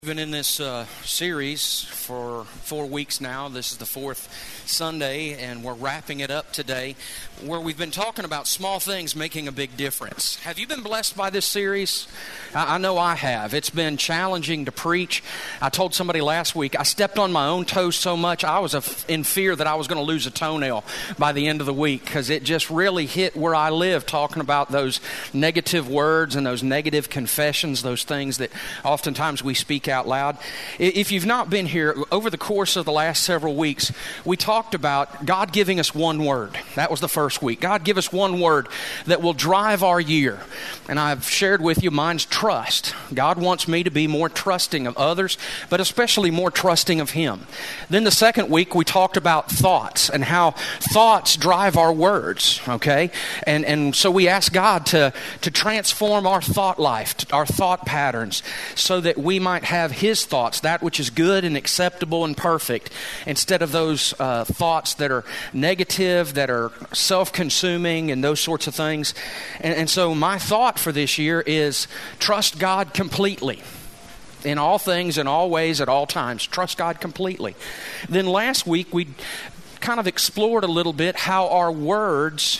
We've been in this series for 4 weeks now. This is the fourth Sunday, and we're wrapping it up today, where we've been talking about small things making a big difference. Have you been blessed by this series? I know I have. It's been challenging to preach. I told somebody last week, I stepped on my own toes so much, I was in fear that I was going to lose a toenail by the end of the week, because it just really hit where I live, talking about those negative words and those negative confessions, those things that oftentimes we speak out loud. If you've not been here, over the course of the last several weeks, we talked about God giving us one word. That was the first week. God give us one word that will drive our year. And I've shared with you, mine's trust. God wants me to be more trusting of others, but especially more trusting of Him. Then the second week, we talked about thoughts and how thoughts drive our words, okay? And so we asked God to transform our thought life, our thought patterns, so that we might have His thoughts, that which is good and acceptable and perfect, instead of those thoughts that are negative, that are self-consuming and those sorts of things. And so my thought for this year is trust God completely. In all things, in all ways, at all times. Trust God completely. Then last week we kind of explored a little bit how our words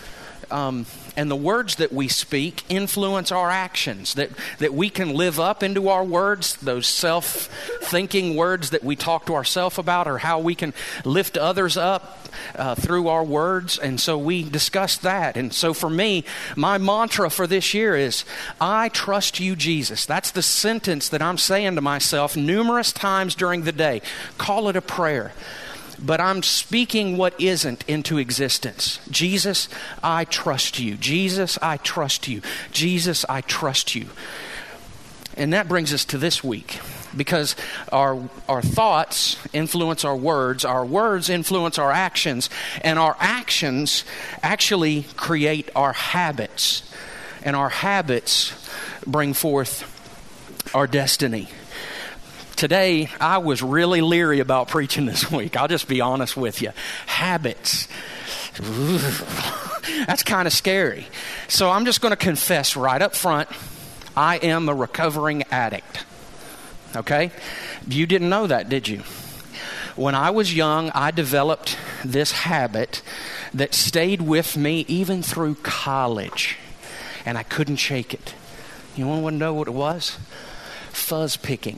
and the words that we speak influence our actions, that we can live up into our words, those self-thinking words that we talk to ourselves about, or how we can lift others up through our words. And so we discussed that. And so for me, my mantra for this year is, I trust you, Jesus. That's the sentence that I'm saying to myself numerous times during the day. Call it a prayer. But I'm speaking what isn't into existence. Jesus, I trust you. Jesus, I trust you. Jesus, I trust you. And that brings us to this week. Because our thoughts influence our words influence our actions, and our actions actually create our habits. And our habits bring forth our destiny. Today, I was really leery about preaching this week. I'll just be honest with you. Habits. That's kind of scary. So I'm just going to confess right up front, I am a recovering addict. Okay? You didn't know that, did you? When I was young, I developed this habit that stayed with me even through college. And I couldn't shake it. You want to know what it was? Fuzz picking.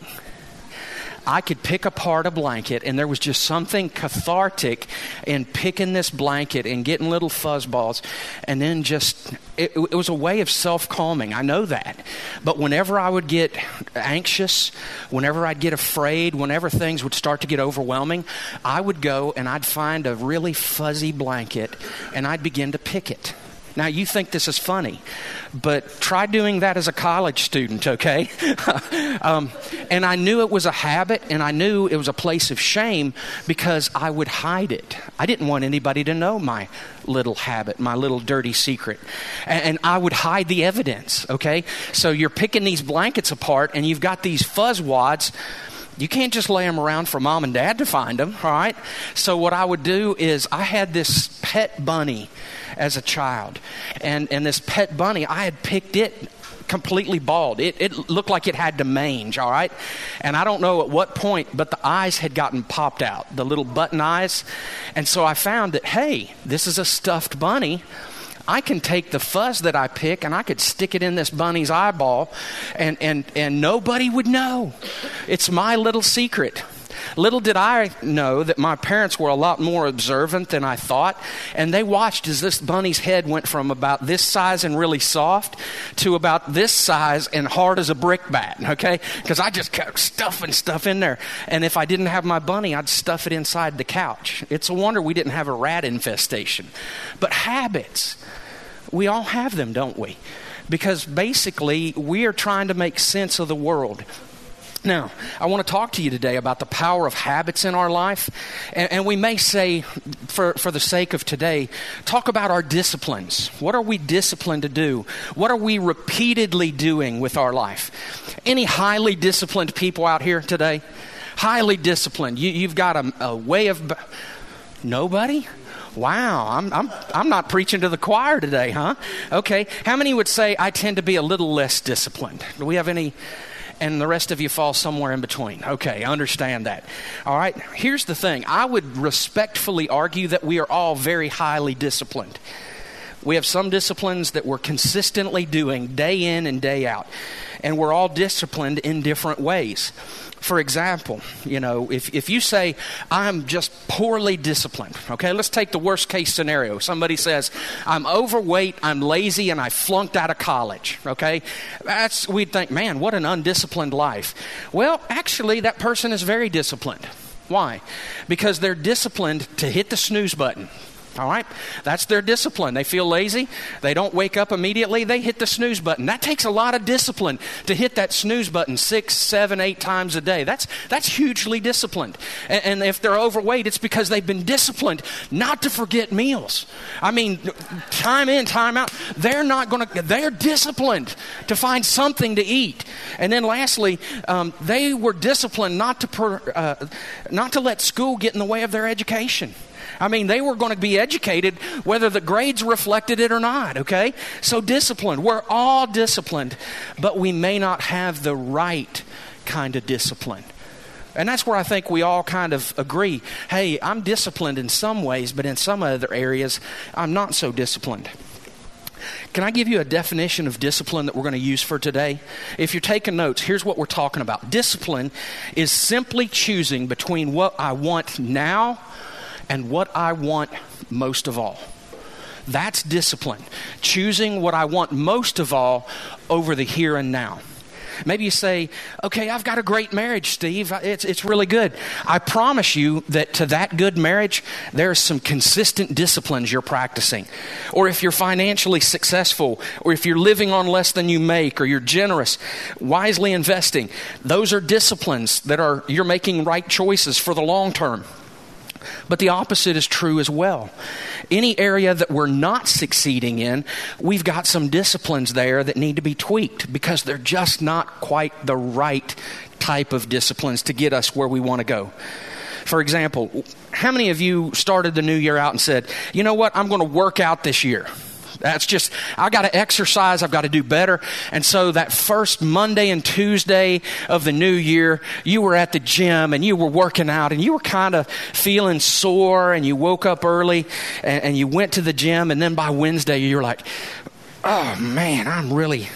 I could pick apart a blanket, and there was just something cathartic in picking this blanket and getting little fuzz balls, and then it was a way of self-calming. I know that. But whenever I would get anxious, whenever I'd get afraid, whenever things would start to get overwhelming, I would go and I'd find a really fuzzy blanket, and I'd begin to pick it. Now, you think this is funny, but try doing that as a college student, okay? And I knew it was a habit, and I knew it was a place of shame because I would hide it. I didn't want anybody to know my little habit, my little dirty secret. And I would hide the evidence, okay? So you're picking these blankets apart, and you've got these fuzz wads. You can't just lay them around for mom and dad to find them, all right? So what I would do is I had this pet bunny as a child. And this pet bunny, I had picked it completely bald. It looked like it had the mange, all right? And I don't know at what point, but the eyes had gotten popped out, the little button eyes. And so I found that, hey, this is a stuffed bunny. I can take the fuzz that I pick and I could stick it in this bunny's eyeball and nobody would know. It's my little secret. Little did I know that my parents were a lot more observant than I thought, and they watched as this bunny's head went from about this size and really soft to about this size and hard as a brick bat, okay? Because I just kept stuffing stuff in there. And if I didn't have my bunny, I'd stuff it inside the couch. It's a wonder we didn't have a rat infestation. But habits, we all have them, don't we? Because basically, we are trying to make sense of the world. Now, I want to talk to you today about the power of habits in our life. And we may say, for the sake of today, talk about our disciplines. What are we disciplined to do? What are we repeatedly doing with our life? Any highly disciplined people out here today? Highly disciplined. You've got a way of... Nobody? Wow, I'm not preaching to the choir today, huh? Okay, how many would say I tend to be a little less disciplined? Do we have any and the rest of you fall somewhere in between. Okay, I understand that. All right, here's the thing. I would respectfully argue that we are all very highly disciplined. We have some disciplines that we're consistently doing day in and day out, and we're all disciplined in different ways. For example, if you say, I'm just poorly disciplined, okay, let's take the worst case scenario. Somebody says, I'm overweight, I'm lazy, and I flunked out of college, okay? We'd think, man, what an undisciplined life. Well, actually, that person is very disciplined. Why? Because they're disciplined to hit the snooze button. All right? That's their discipline. They feel lazy. They don't wake up immediately. They hit the snooze button. That takes a lot of discipline to hit that snooze button 6, 7, 8 times a day. That's hugely disciplined. And if they're overweight, it's because they've been disciplined not to forget meals. I mean, time in, time out. They're disciplined to find something to eat. And then lastly, they were disciplined not to let school get in the way of their education. I mean, they were going to be educated whether the grades reflected it or not, okay? So disciplined. We're all disciplined, but we may not have the right kind of discipline. And that's where I think we all kind of agree. Hey, I'm disciplined in some ways, but in some other areas, I'm not so disciplined. Can I give you a definition of discipline that we're going to use for today? If you're taking notes, here's what we're talking about. Discipline is simply choosing between what I want now and what I want most of all. That's discipline. Choosing what I want most of all over the here and now. Maybe you say, okay, I've got a great marriage, Steve. It's really good. I promise you that to that good marriage, there's some consistent disciplines you're practicing. Or if you're financially successful, or if you're living on less than you make, or you're generous, wisely investing, those are disciplines that you're making right choices for the long term. But the opposite is true as well. Any area that we're not succeeding in, we've got some disciplines there that need to be tweaked because they're just not quite the right type of disciplines to get us where we want to go. For example, how many of you started the new year out and said, you know what, I'm going to work out this year? That's just, I got to exercise, I've got to do better. And so that first Monday and Tuesday of the new year, you were at the gym and you were working out and you were kind of feeling sore and you woke up early and you went to the gym, and then by Wednesday you're like, oh man, I'm really...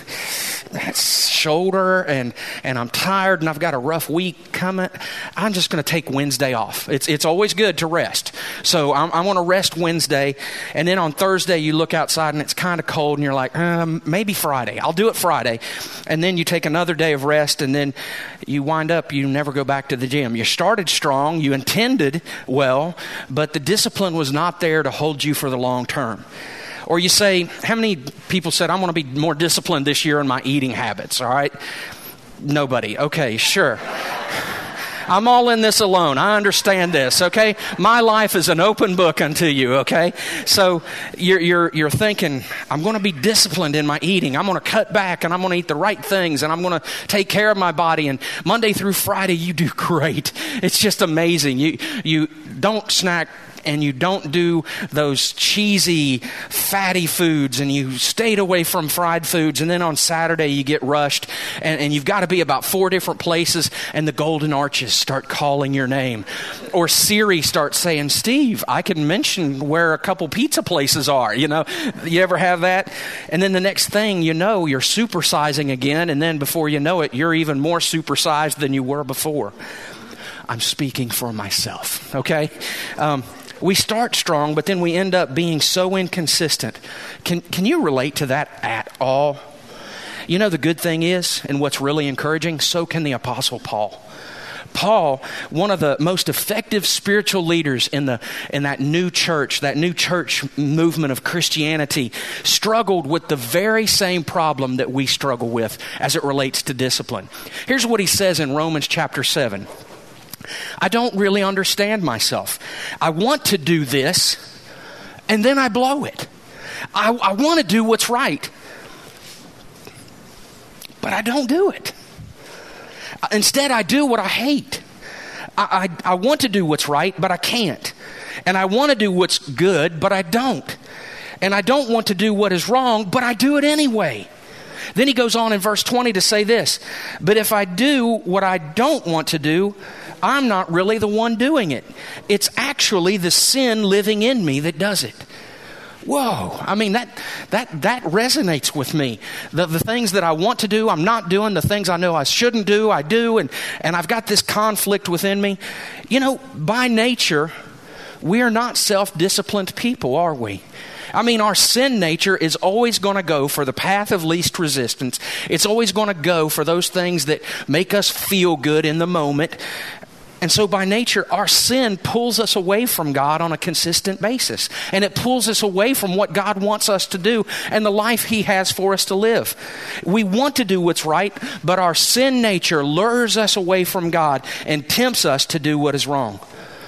shoulder and I'm tired and I've got a rough week coming. I'm just going to take Wednesday off. It's always good to rest. So I want to rest Wednesday, and then on Thursday you look outside and it's kind of cold and you're like, maybe Friday. I'll do it Friday. And then you take another day of rest, and then you wind up, you never go back to the gym. You started strong, you intended well, but the discipline was not there to hold you for the long term. Or you say, how many people said, I'm going to be more disciplined this year in my eating habits, all right? Nobody. Okay, sure. I'm all in this alone. I understand this, okay? My life is an open book unto you, okay? So you're thinking, I'm going to be disciplined in my eating. I'm going to cut back, and I'm going to eat the right things, and I'm going to take care of my body. And Monday through Friday, you do great. It's just amazing. You don't snack, and you don't do those cheesy, fatty foods, and you stayed away from fried foods, and then on Saturday you get rushed, and you've got to be about 4 different places, and the Golden Arches start calling your name. Or Siri starts saying, Steve, I can mention where a couple pizza places are, you know. You ever have that? And then the next thing you know, you're supersizing again, and then before you know it, you're even more supersized than you were before. I'm speaking for myself, okay? We start strong, but then we end up being so inconsistent. Can you relate to that at all? You know, the good thing is, and what's really encouraging, so can the Apostle Paul. Paul, one of the most effective spiritual leaders in that new church movement of Christianity, struggled with the very same problem that we struggle with as it relates to discipline. Here's what he says in Romans chapter 7. I don't really understand myself. I want to do this, and then I blow it. I want to do what's right, but I don't do it. Instead, I do what I hate. I want to do what's right, but I can't. And I want to do what's good, but I don't. And I don't want to do what is wrong, but I do it anyway. Then he goes on in verse 20 to say this, but if I do what I don't want to do, I'm not really the one doing it. It's actually the sin living in me that does it. Whoa, I mean, that resonates with me. The things that I want to do, I'm not doing. The things I know I shouldn't do, I do. And I've got this conflict within me. You know, by nature, we are not self-disciplined people, are we? I mean, our sin nature is always going to go for the path of least resistance. It's always going to go for those things that make us feel good in the moment. And so by nature, our sin pulls us away from God on a consistent basis. And it pulls us away from what God wants us to do and the life He has for us to live. We want to do what's right, but our sin nature lures us away from God and tempts us to do what is wrong.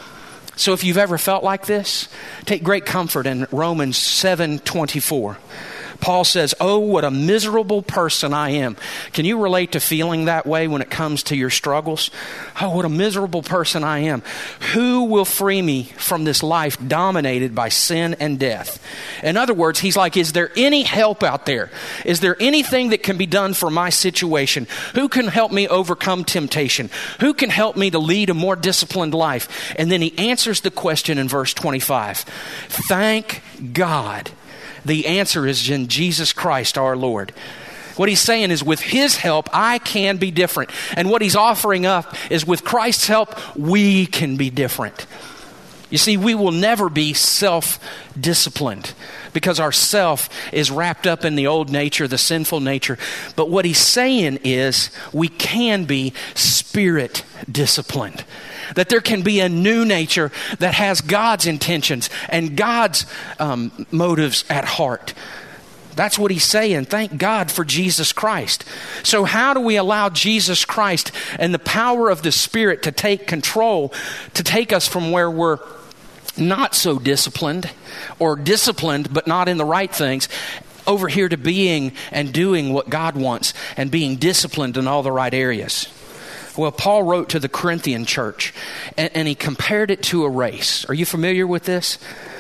So if you've ever felt like this, take great comfort in Romans 7:24. Paul says, oh, what a miserable person I am. Can you relate to feeling that way when it comes to your struggles? Oh, what a miserable person I am. Who will free me from this life dominated by sin and death? In other words, he's like, is there any help out there? Is there anything that can be done for my situation? Who can help me overcome temptation? Who can help me to lead a more disciplined life? And then he answers the question in verse 25. Thank God. The answer is in Jesus Christ our Lord. What he's saying is with His help, I can be different. And what he's offering up is with Christ's help, we can be different. You see, we will never be self-disciplined because our self is wrapped up in the old nature, the sinful nature. But what he's saying is we can be spirit disciplined. That there can be a new nature that has God's intentions and God's motives at heart. That's what he's saying. Thank God for Jesus Christ. So how do we allow Jesus Christ and the power of the Spirit to take control, to take us from where we're not so disciplined or disciplined but not in the right things, over here to being and doing what God wants and being disciplined in all the right areas? Well, Paul wrote to the Corinthian church, and he compared it to a race. Are you familiar with this?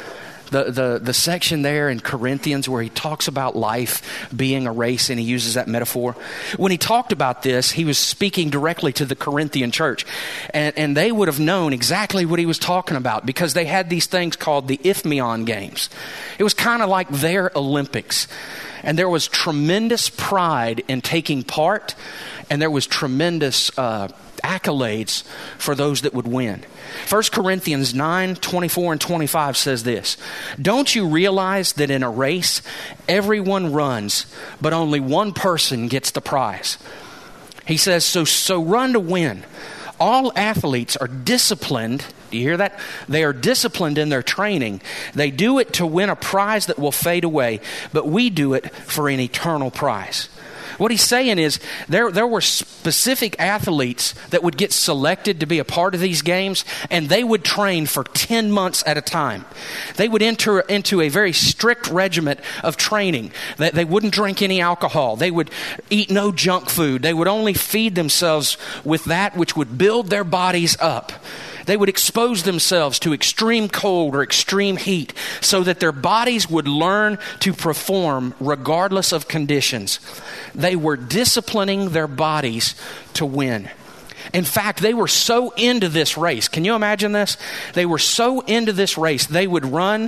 The section there in Corinthians where he talks about life being a race, and he uses that metaphor. When he talked about this, he was speaking directly to the Corinthian church, and they would have known exactly what he was talking about because they had these things called the Isthmian Games. It was kind of like their Olympics, and there was tremendous pride in taking part. And there was tremendous accolades for those that would win. 1 Corinthians 9:24 and 25 says this. Don't you realize that in a race, everyone runs, but only one person gets the prize? He says, so run to win. All athletes are disciplined. Do you hear that? They are disciplined in their training. They do it to win a prize that will fade away, but we do it for an eternal prize. What he's saying is there were specific athletes that would get selected to be a part of these games, and they would train for 10 months at a time. They would enter into a very strict regiment of training. They wouldn't drink any alcohol. They would eat no junk food. They would only feed themselves with that which would build their bodies up. They would expose themselves to extreme cold or extreme heat so that their bodies would learn to perform regardless of conditions. They were disciplining their bodies to win. In fact, they were so into this race. Can you imagine this? They were so into this race, they would run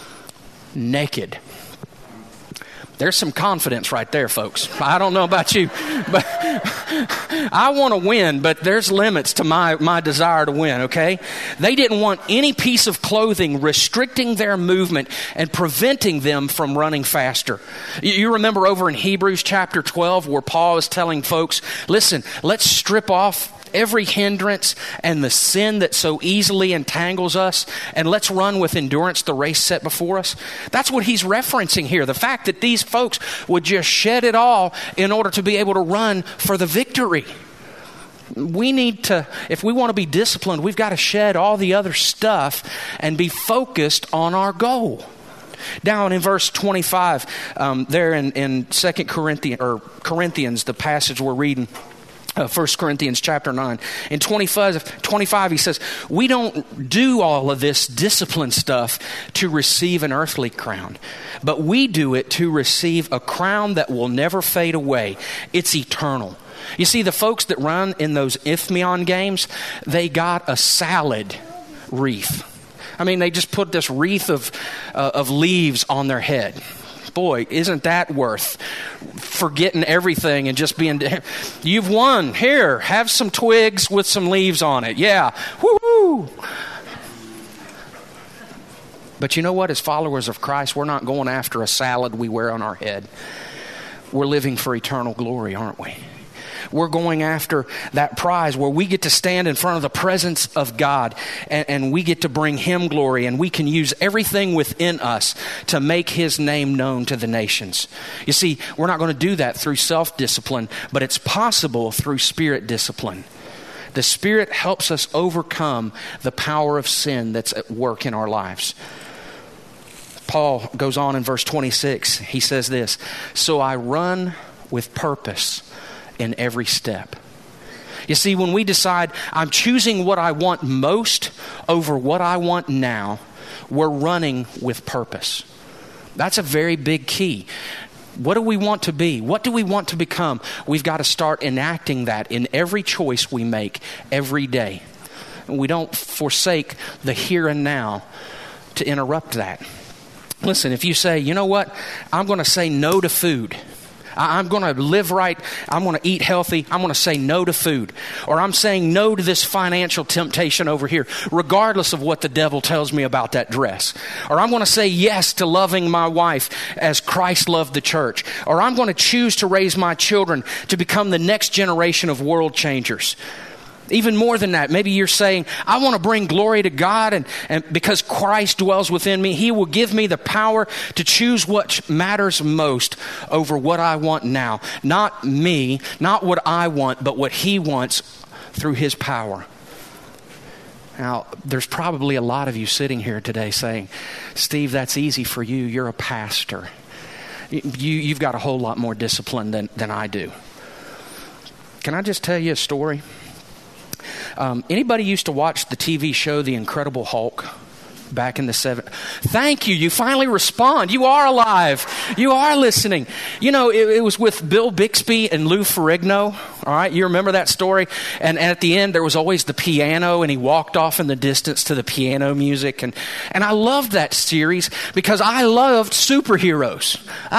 naked. There's some confidence right there, folks. I don't know about you, but I want to win, but there's limits to my desire to win, okay? They didn't want any piece of clothing restricting their movement and preventing them from running faster. You remember over in Hebrews chapter 12 where Paul is telling folks, listen, let's strip off every hindrance and the sin that so easily entangles us, and let's run with endurance the race set before us. That's what he's referencing here. The fact that these folks would just shed it all in order to be able to run for the victory. We need to, if we want to be disciplined, we've got to shed all the other stuff and be focused on our goal. Down in verse 25, there in 2 Corinthians, the passage we're reading, 1 Corinthians chapter 9. In 25, he says, we don't do all of this discipline stuff to receive an earthly crown, but we do it to receive a crown that will never fade away. It's eternal. You see, the folks that run in those Isthmian games, they got a salad wreath. I mean, they just put this wreath of leaves on their head. Boy, isn't that worth forgetting everything and just being, you've won. Here, have some twigs with some leaves on it. Yeah, woo-hoo. But you know what? As followers of Christ, we're not going after a salad we wear on our head. We're living for eternal glory, aren't we? We're going after that prize where we get to stand in front of the presence of God and we get to bring Him glory, and we can use everything within us to make His name known to the nations. You see, we're not going to do that through self-discipline, but it's possible through Spirit discipline. The Spirit helps us overcome the power of sin that's at work in our lives. Paul goes on in verse 26. He says this, so I run with purpose in every step. You see, when we decide I'm choosing what I want most over what I want now, we're running with purpose. That's a very big key. What do we want to be? What do we want to become? We've got to start enacting that in every choice we make every day. We don't forsake the here and now to interrupt that. Listen, if you say, you know what, I'm going to say no to food. I'm going to live right. I'm going to eat healthy. I'm going to say no to food. Or I'm saying no to this financial temptation over here, regardless of what the devil tells me about that dress. Or I'm going to say yes to loving my wife as Christ loved the church. Or I'm going to choose to raise my children to become the next generation of world changers. Even more than that, maybe you're saying, I want to bring glory to God, and because Christ dwells within me, He will give me the power to choose what matters most over what I want now. Not me, not what I want, but what He wants through His power. Now, there's probably a lot of you sitting here today saying, Steve, that's easy for you. You're a pastor. You've got a whole lot more discipline than I do. Can I just tell you a story? Anybody used to watch the TV show The Incredible Hulk back in the 70s? Thank you. You finally respond. You are alive. You are listening. You know, it was with Bill Bixby and Lou Ferrigno. All right, you remember that story? And at the end, there was always the piano, and he walked off in the distance to the piano music. And I loved that series because I loved superheroes.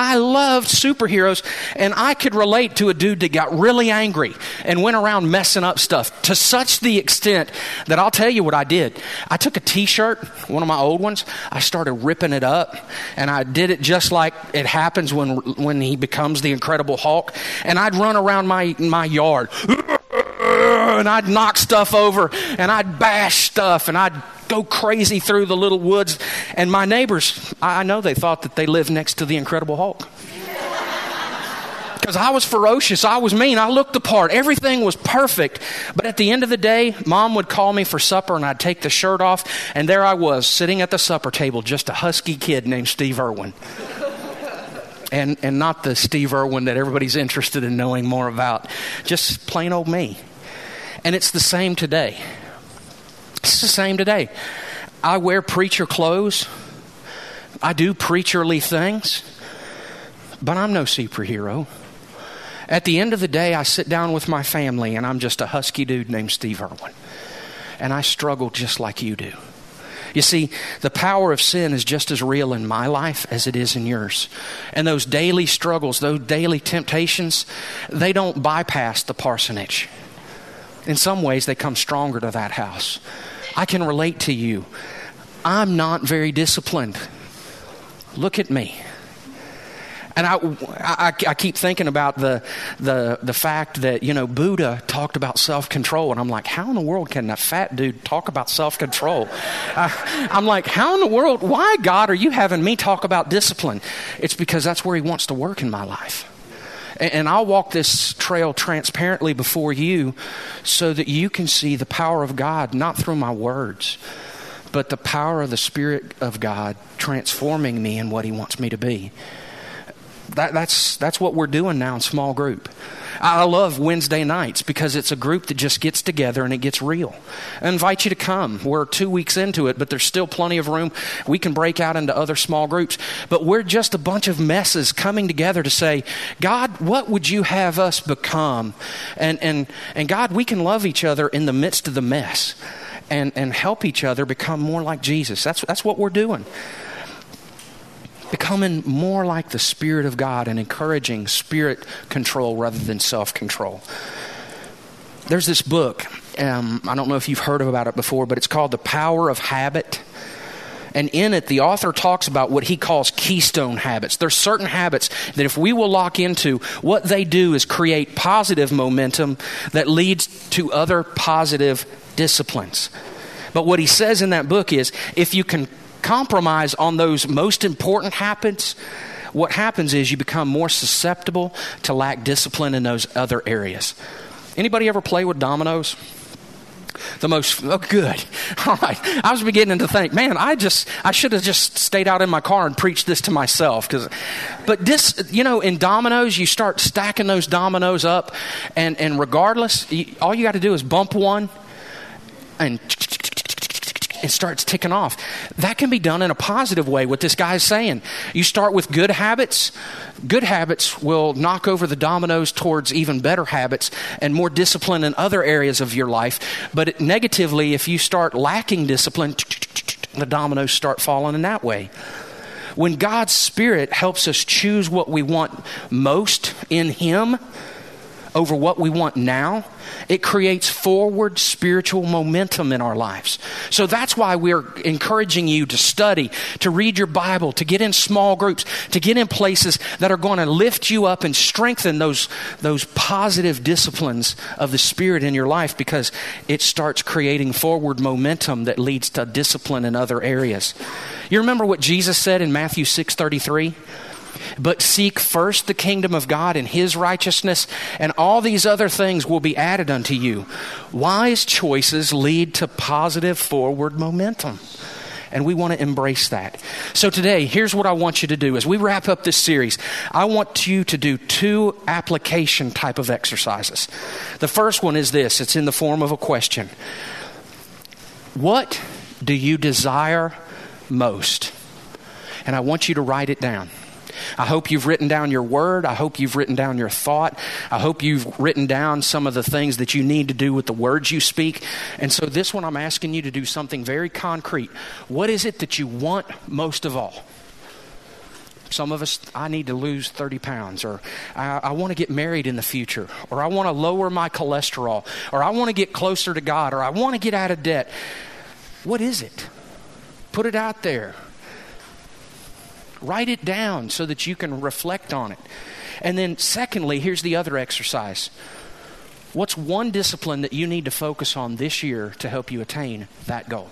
And I could relate to a dude that got really angry and went around messing up stuff to such the extent that I'll tell you what I did. I took a T-shirt, one of my old ones, I started ripping it up, and I did it just like it happens when he becomes the Incredible Hulk. And I'd run around my yard and I'd knock stuff over and I'd bash stuff and I'd go crazy through the little woods. And my neighbors, I know they thought that they lived next to the Incredible Hulk. Because I was ferocious, I was mean, I looked the part, everything was perfect. But at the end of the day, Mom would call me for supper and I'd take the shirt off, and there I was sitting at the supper table, just a husky kid named Steve Irwin. And not the Steve Irwin that everybody's interested in knowing more about. Just plain old me. And it's the same today. It's the same today. I wear preacher clothes. I do preacherly things. But I'm no superhero. At the end of the day, I sit down with my family and I'm just a husky dude named Steve Irwin. And I struggle just like you do. You see, the power of sin is just as real in my life as it is in yours. And those daily struggles, those daily temptations, they don't bypass the parsonage. In some ways, they come stronger to that house. I can relate to you. I'm not very disciplined. Look at me. And I keep thinking about the fact that, you know, Buddha talked about self-control. And I'm like, how in the world can a fat dude talk about self-control? I'm like, how in the world, why, God, are you having me talk about discipline? It's because that's where He wants to work in my life. And I'll walk this trail transparently before you so that you can see the power of God, not through my words, but the power of the Spirit of God transforming me in what He wants me to be. That's what we're doing now in small group. I love Wednesday nights because it's a group that just gets together and it gets real. I invite you to come. We're 2 weeks into it, but there's still plenty of room. We can break out into other small groups, but we're just a bunch of messes coming together to say, God, what would you have us become? And God, we can love each other in the midst of the mess and help each other become more like Jesus. That's what we're doing. Becoming more like the Spirit of God and encouraging spirit control rather than self-control. There's this book, I don't know if you've heard about it before, but it's called The Power of Habit. And in it, the author talks about what he calls keystone habits. There's certain habits that if we will lock into, what they do is create positive momentum that leads to other positive disciplines. But what he says in that book is, if you can compromise on those most important habits, what happens is you become more susceptible to lack discipline in those other areas. Anybody ever play with dominoes? Good. All right. I was beginning to think, man, I should have just stayed out in my car and preached this to myself. But this, in dominoes, you start stacking those dominoes up, and regardless, all you got to do is bump one, and it starts ticking off. That can be done in a positive way, what this guy is saying. You start with good habits. Good habits will knock over the dominoes towards even better habits and more discipline in other areas of your life. But negatively, if you start lacking discipline, the dominoes start falling in that way. When God's Spirit helps us choose what we want most in Him over what we want now, it creates forward spiritual momentum in our lives. So that's why we're encouraging you to study, to read your Bible, to get in small groups, to get in places that are going to lift you up and strengthen those positive disciplines of the Spirit in your life, because it starts creating forward momentum that leads to discipline in other areas. You remember what Jesus said in Matthew 6:33? But seek first the kingdom of God and His righteousness, and all these other things will be added unto you. Wise choices lead to positive forward momentum. And we want to embrace that. So today, here's what I want you to do. As we wrap up this series, I want you to do 2 application type of exercises. The first one is this. It's in the form of a question. What do you desire most? And I want you to write it down. I hope you've written down your word. I hope you've written down your thought. I hope you've written down some of the things that you need to do with the words you speak. And so this one, I'm asking you to do something very concrete. What is it that you want most of all? Some of us, I need to lose 30 pounds, or I want to get married in the future, or I want to lower my cholesterol, or I want to get closer to God, or I want to get out of debt. What is it? Put it out there. Write it down so that you can reflect on it. And then secondly, here's the other exercise. What's one discipline that you need to focus on this year to help you attain that goal?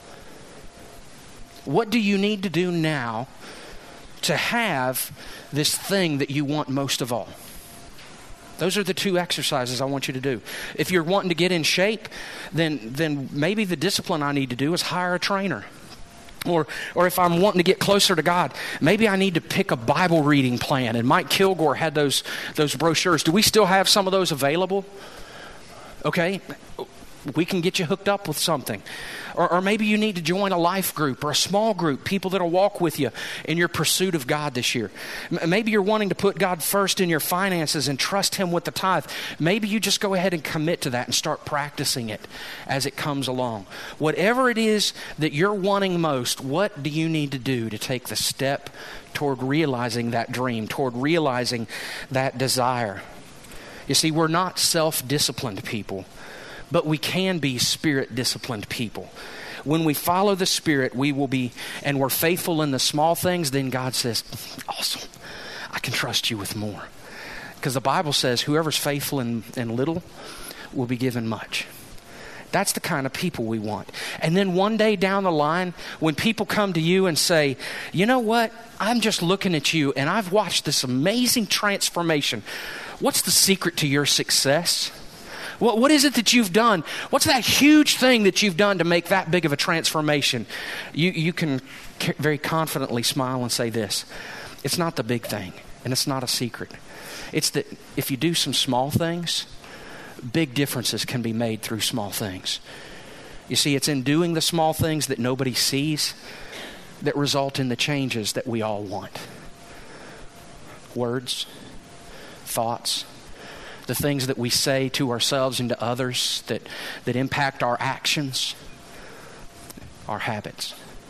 What do you need to do now to have this thing that you want most of all? Those are the 2 exercises I want you to do. If you're wanting to get in shape, then maybe the discipline I need to do is hire a trainer. Or if I'm wanting to get closer to God, maybe I need to pick a Bible reading plan. And Mike Kilgore had those brochures. Do we still have some of those available? Okay, we can get you hooked up with something. Or maybe you need to join a life group or a small group, people that will walk with you in your pursuit of God this year. Maybe you're wanting to put God first in your finances and trust Him with the tithe. Maybe you just go ahead and commit to that and start practicing it as it comes along. Whatever it is that you're wanting most, what do you need to do to take the step toward realizing that dream, toward realizing that desire? You see, we're not self-disciplined people, but we can be Spirit-disciplined people. When we follow the Spirit, we will be, and we're faithful in the small things, then God says, awesome, I can trust you with more. Because the Bible says, whoever's faithful in little will be given much. That's the kind of people we want. And then one day down the line, when people come to you and say, you know what, I'm just looking at you and I've watched this amazing transformation. What's the secret to your success? What is it that you've done? What's that huge thing that you've done to make that big of a transformation? You can very confidently smile and say this. It's not the big thing. And it's not a secret. It's that if you do some small things, big differences can be made through small things. You see, it's in doing the small things that nobody sees that result in the changes that we all want. Words, thoughts, the things that we say to ourselves and to others that impact our actions, our habits.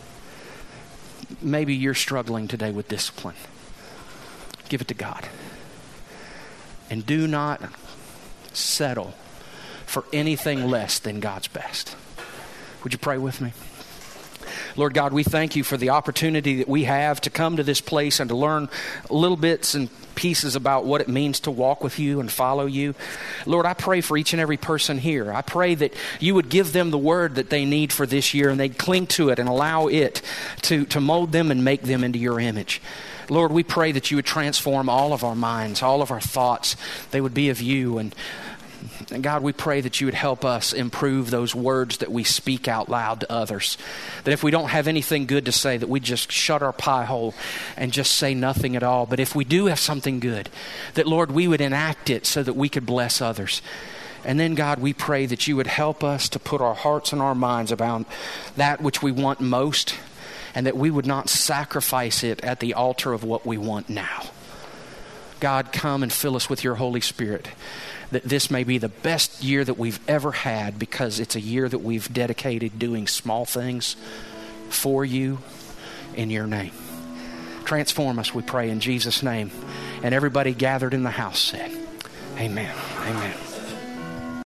Maybe you're struggling today with discipline. Give it to God. And do not settle for anything less than God's best. Would you pray with me? Lord God, we thank you for the opportunity that we have to come to this place and to learn little bits and pieces about what it means to walk with you and follow you. Lord, I pray for each and every person here. I pray that you would give them the word that they need for this year, and they'd cling to it and allow it to mold them and make them into your image. Lord, we pray that you would transform all of our minds, all of our thoughts. They would be of you. And God, we pray that you would help us improve those words that we speak out loud to others. That if we don't have anything good to say, that we just shut our pie hole and just say nothing at all. But if we do have something good, that, Lord, we would enact it so that we could bless others. And then, God, we pray that you would help us to put our hearts and our minds about that which we want most, and that we would not sacrifice it at the altar of what we want now. God, come and fill us with your Holy Spirit, that this may be the best year that we've ever had, because it's a year that we've dedicated doing small things for you in your name. Transform us, we pray, in Jesus' name. And everybody gathered in the house said, amen. Amen.